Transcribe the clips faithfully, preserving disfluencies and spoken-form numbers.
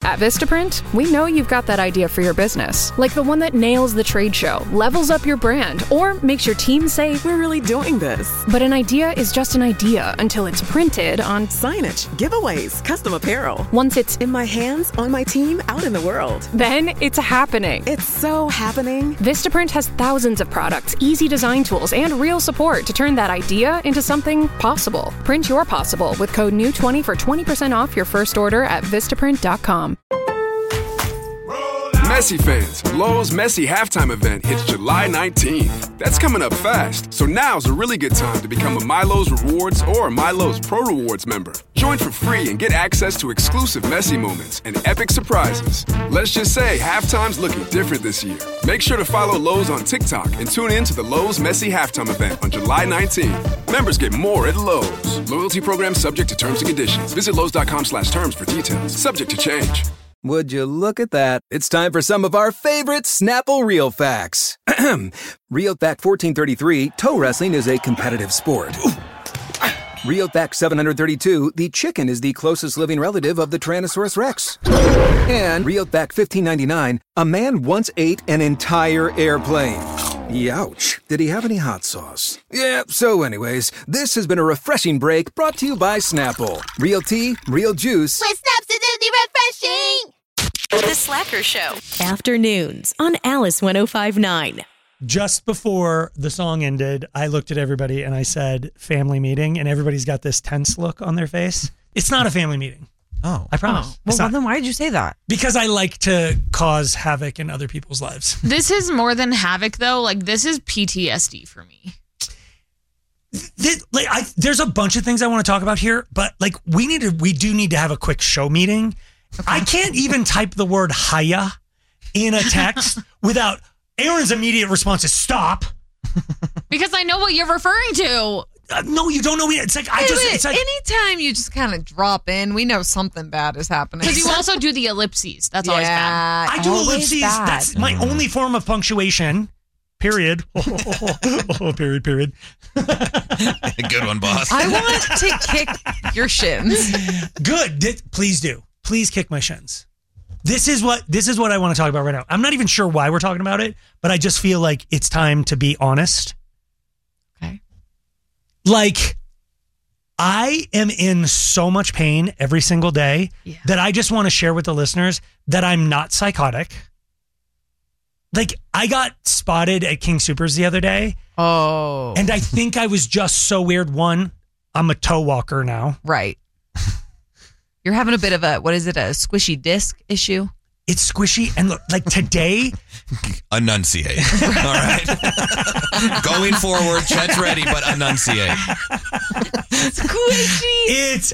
At Vistaprint, we know you've got that idea for your business, like the one that nails the trade show, levels up your brand, or makes your team say, "We're really doing this." But an idea is just an idea until it's printed on signage, giveaways, custom apparel. Once it's in my hands, on my team, out in the world. Then it's happening. It's so happening. Vistaprint has thousands of products, easy design tools, and real support to turn that idea into something possible. Print your possible with code N E W twenty for twenty percent off your first order at Vistaprint dot com. Messi fans, Lowe's Messi halftime event hits July nineteenth. That's coming up fast, so now's a really good time to become a MyLowe's Rewards or a MyLowe's Pro Rewards member. Join for free and get access to exclusive Messi moments and epic surprises. Let's just say halftime's looking different this year. Make sure to follow Lowe's on TikTok and tune in to the Lowe's Messi halftime event on July nineteenth. Members get more at Lowe's. Loyalty program subject to terms and conditions. Visit Lowe's.com slash terms for details. Subject to change. Would you look at that? It's time for some of our favorite Snapple Real Facts. Real Fact fourteen thirty-three, toe wrestling is a competitive sport. Real Fact seven hundred thirty-two, the chicken is the closest living relative of the Tyrannosaurus Rex. And Real Fact fifteen ninety-nine, a man once ate an entire airplane. Youch. Did he have any hot sauce? Yeah, so anyways, this has been a refreshing break brought to you by Snapple. Real tea, real juice. With Snapsidity refreshing! The Slacker Show. Afternoons on Alice one oh five point nine. Just before the song ended, I looked at everybody and I said, family meeting, and everybody's got this tense look on their face. It's not a family meeting. Oh. I promise. Oh. Well, well, then why did you say that? Because I like to cause havoc in other people's lives. This is more than havoc, though. Like, this is P T S D for me. This, like, I, there's a bunch of things I want to talk about here, but like we need to, we do need to have a quick show meeting. Okay. I can't even type the word "hiya" in a text without Aaron's immediate response is "stop," because I know what you're referring to. Uh, no, you don't know me. It's like I wait, just. Wait, it's like anytime you just kind of drop in, we know something bad is happening. Because you also do the ellipses. That's yeah, always bad. I do always ellipses. Bad. That's my mm. only form of punctuation. Period. Oh, period. Period. Good one, boss. I want to kick your shins. Good. D- please do. Please kick my shins. This is what this is what I want to talk about right now. I'm not even sure why we're talking about it, but I just feel like it's time to be honest. Okay. Like, I am in so much pain every single day yeah. that I just want to share with the listeners that I'm not psychotic. Like, I got spotted at King Soopers the other day. Oh. And I think I was just so weird. One, I'm a toe walker now. Right. You're having a bit of a, what is it, a squishy disc issue? It's squishy. And look, like today. Enunciate. All right. Going forward, Chet's ready, but enunciate. Squishy. It's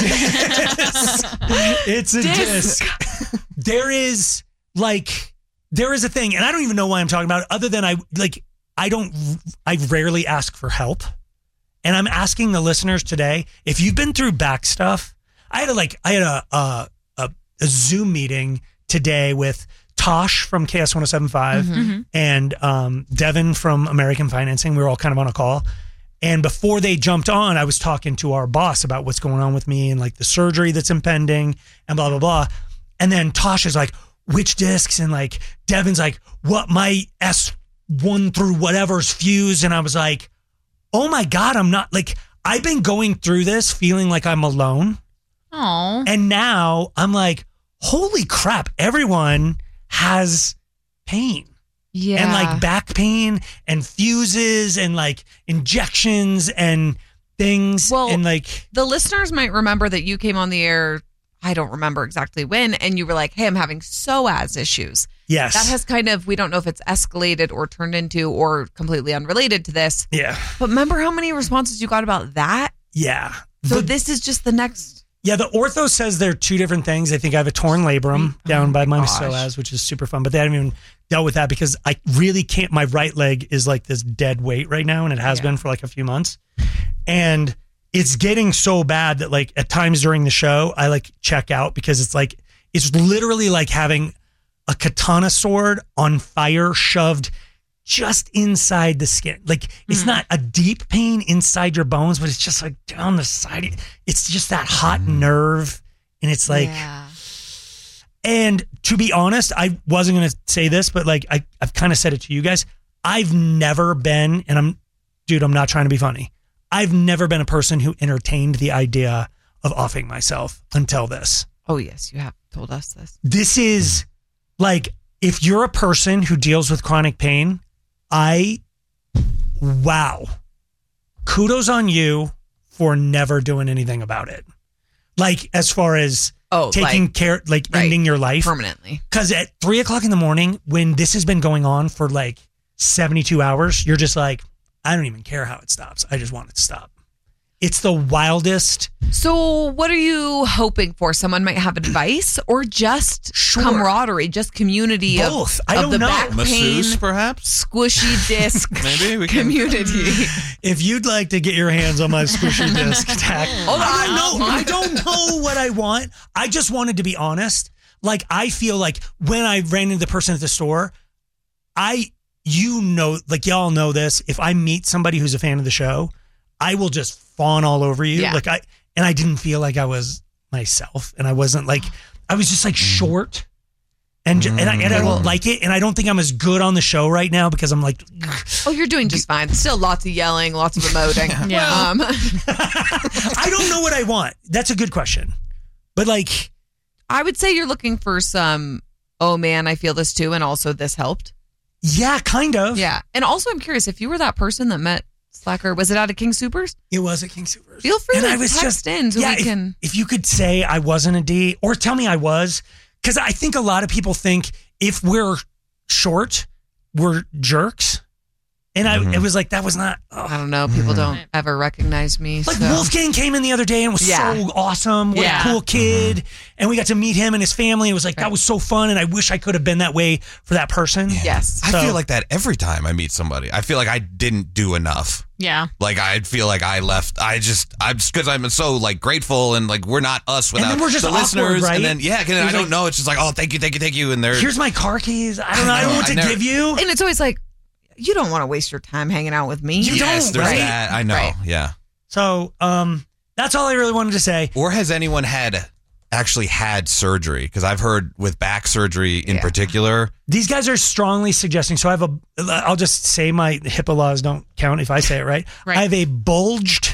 disc. It's a disc. disc. There is like, there is a thing, and I don't even know why I'm talking about it, other than I, like, I don't, I rarely ask for help. And I'm asking the listeners today, if you've been through back stuff, I had a, like, I had a, a, a, a Zoom meeting today with Tosh from K S one oh seven point five mm-hmm. and um, Devin from American Financing. We were all kind of on a call. And before they jumped on, I was talking to our boss about what's going on with me and like the surgery that's impending and blah, blah, blah. And then Tosh is like, which discs? And like, Devin's like, what, my S one through whatever's fused. And I was like, oh my God, I'm not, like, I've been going through this feeling like I'm alone. Oh. And now I'm like, holy crap, everyone has pain. Yeah. And like back pain and fuses and like injections and things. Well, and like the listeners might remember that you came on the air, I don't remember exactly when, and you were like, hey, I'm having psoas issues. Yes. That has kind of, we don't know if it's escalated or turned into or completely unrelated to this. Yeah. But remember how many responses you got about that? Yeah. So the, this is just the next. Yeah, the ortho says they're two different things. I think I have a torn labrum oh, down by my gosh. psoas, which is super fun, but they haven't even dealt with that because I really can't, my right leg is like this dead weight right now, and it has yeah. been for like a few months. And it's getting so bad that like at times during the show, I like check out because it's like, it's literally like having a katana sword on fire shoved just inside the skin. Like it's mm. not a deep pain inside your bones, but it's just like down the side. It's just that hot nerve. And it's like, yeah. And to be honest, I wasn't going to say this, but like I, I've kind of said it to you guys. I've never been, and I'm, dude, I'm not trying to be funny. I've never been a person who entertained the idea of offing myself until this. Oh, yes, you have told us this. This is like, if you're a person who deals with chronic pain, I, wow, kudos on you for never doing anything about it. Like, as far as oh, taking like, care, like right, ending your life permanently. Because at three o'clock in the morning, when this has been going on for like seventy-two hours, you're just like, I don't even care how it stops. I just want it to stop. It's the wildest. So what are you hoping for? Someone might have advice or just Sure. camaraderie, just community Both. of, I of don't the know. back Masseuse, pain, perhaps? squishy disc Maybe we can. community. If you'd like to get your hands on my squishy disc tack, I don't know. I don't know what I want. I just wanted to be honest. Like, I feel like when I ran into the person at the store, I, you know, like y'all know this. If I meet somebody who's a fan of the show, I will just fawn all over you. Yeah. Like I, and I didn't feel like I was myself, and I wasn't like, I was just like short, and ju- and, I, and I don't like it, and I don't think I'm as good on the show right now because I'm like, Oh, you're doing just fine. Still lots of yelling, lots of emoting. Yeah. Um, I don't know what I want. That's a good question, but like, I would say you're looking for some, oh man, I feel this too, and also this helped. yeah, kind of. Yeah. And also I'm curious, if you were that person that met Slacker, was it out of King Supers? It was at King Supers. Feel free And to I was text just- in so yeah, we if, can. if you could say I wasn't a D, or tell me I was, because I think a lot of people think if we're short, we're jerks. And I, Mhm. it was like, that was not. I ugh. don't know. People don't ever recognize me. Like so. Wolfgang came in the other day and was Yeah. so awesome. What Yeah. a cool kid. And we got to meet him and his family. It was like, Right. that was so fun. And I wish I could have been that way for that person. Yes. I So- feel like that every time I meet somebody. I feel like I didn't do enough. Yeah. Like I feel like I left. I just I'm because I'm so like grateful and like we're not us without then we're just the awkward, listeners. right? And then yeah, and It I was don't like- know. It's just like oh, thank you, thank you, thank you. And they're Here's my car keys. I don't know. I don't know what I to never- give you. And it's always like, you don't want to waste your time hanging out with me. You yes, don't, there's right? that. I know. Right. Yeah. So um, that's all I really wanted to say. Or has anyone had actually had surgery? Because I've heard with back surgery in Yeah. particular. These guys are strongly suggesting. So I have a, I'll just say my HIPAA laws don't count if I say it right. Right. I have a bulged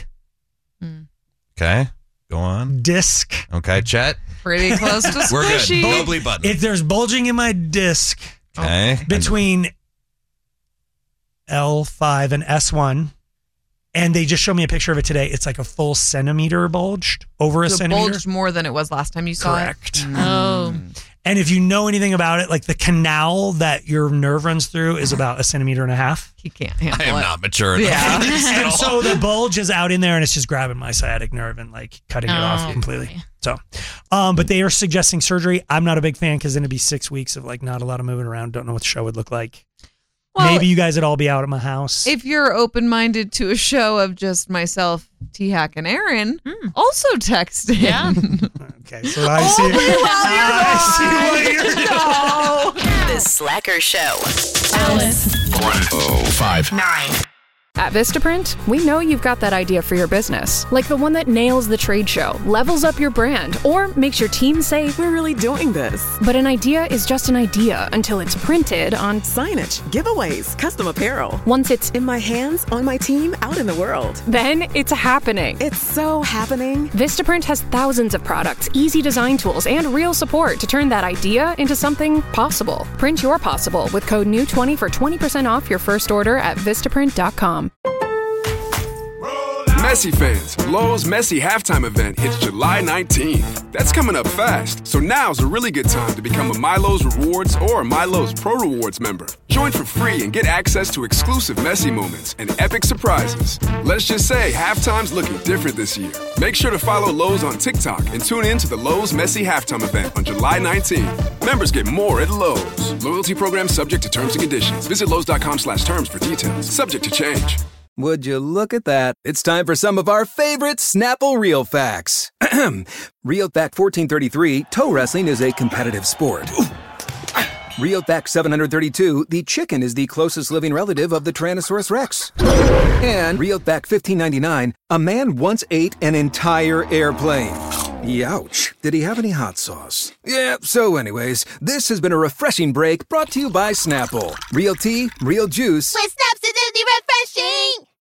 Okay, go on. disc. Okay, Chet, Pretty close to squishy. we're good. No bleed button. If there's bulging in my disc Okay, between L five and S one, and they just showed me a picture of it today. It's like a full centimeter bulged, over a So centimeter. bulged more than it was last time you saw Correct. it. Oh. And if you know anything about it, like the canal that your nerve runs through is about a centimeter and a half. He can't handle I am it. not mature enough. Yeah. for this at And all. so the bulge is out in there and it's just grabbing my sciatic nerve and like cutting it off Oh, completely. boy. So, um, but they are suggesting surgery. I'm not a big fan because then it'd be six weeks of like not a lot of moving around. Don't know what the show would look like. Well, Maybe you guys would all be out at my house. if you're open-minded to a show of just myself, T-Hack, and Aaron, also text in. Yeah. Okay, so I see. I see what you're doing. The Slacker Show. Alice. Oh, five. Nine. At Vistaprint, we know you've got that idea for your business, like the one that nails the trade show, levels up your brand, or makes your team say, We're really doing this. but an idea is just an idea until it's printed on. Signage, giveaways, custom apparel. Once it's In my hands, on my team, out in the world. then it's happening. It's so happening. Vistaprint has thousands of products, easy design tools, and real support to turn that idea into something possible. Print your possible with code new twenty for twenty percent off your first order at vistaprint dot com. Messi fans, Lowe's Messi halftime event hits July nineteenth. That's coming up fast, so now's a really good time to become a MyLowe's Rewards or MyLowe's Pro Rewards member. Join for free and get access to exclusive Messi moments and epic surprises. Let's just say halftime's looking different this year. Make sure to follow Lowe's on TikTok and tune in to the Lowe's Messi halftime event on July nineteenth. Members get more at Lowe's. Loyalty program subject to terms and conditions. Visit Lowe's.com slash terms for details. Subject to change. Would you look at that? It's time for some of our favorite Snapple Real Facts. Real Fact fourteen thirty-three, toe wrestling is a competitive sport. Real Fact seven hundred thirty-two, the chicken is the closest living relative of the Tyrannosaurus Rex. And Real Fact fifteen ninety-nine, a man once ate an entire airplane. Youch. Did he have any hot sauce? Yeah, so anyways, this has been a refreshing break brought to you by Snapple. Real tea, real juice. With Snap's acidity refreshing.